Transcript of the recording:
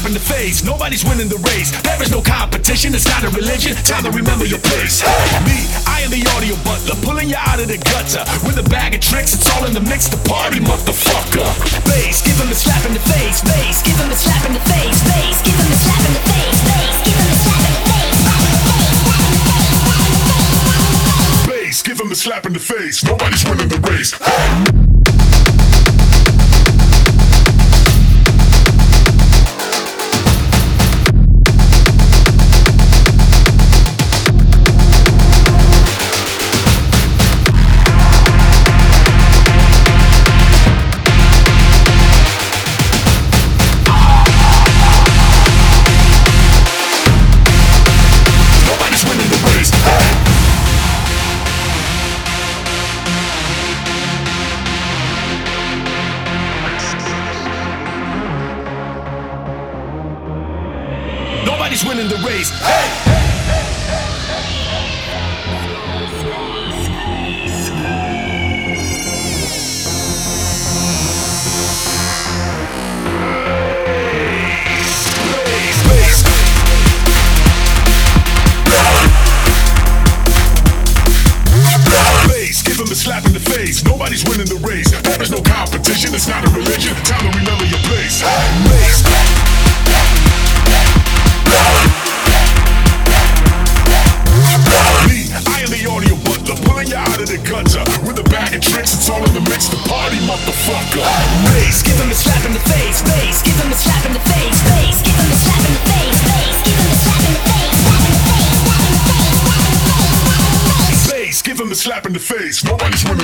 in the face. Nobody's winning the race. There is no competition, it's not a religion. Time to remember your place. Me, I am the audio butler, pulling you out of the gutter. With a bag of tricks, it's all in the mix. The party, motherfucker. Bass, give him a slap in the face. Bass, give him a slap in the face. Bass, give him a slap in the face. Bass, give him a slap in the face. Bass, give him a slap in the face. Nobody's winning the race. Nobody's winning the race. Hey! Give him a slap in the face. Nobody's winning the race. There is no competition. It's not a religion. Time to remember your place. Bass. Me, I am the audio butler, pulling you out of the gutter. With a bag of tricks, it's all in the mix. The party, motherfucker. Bass, give him a slap in the face. Bass, give him a slap in the face. Bass, give him a slap in the face. Bass, give him a slap in the face. Bass, give him a slap in the face. Nobody's winning.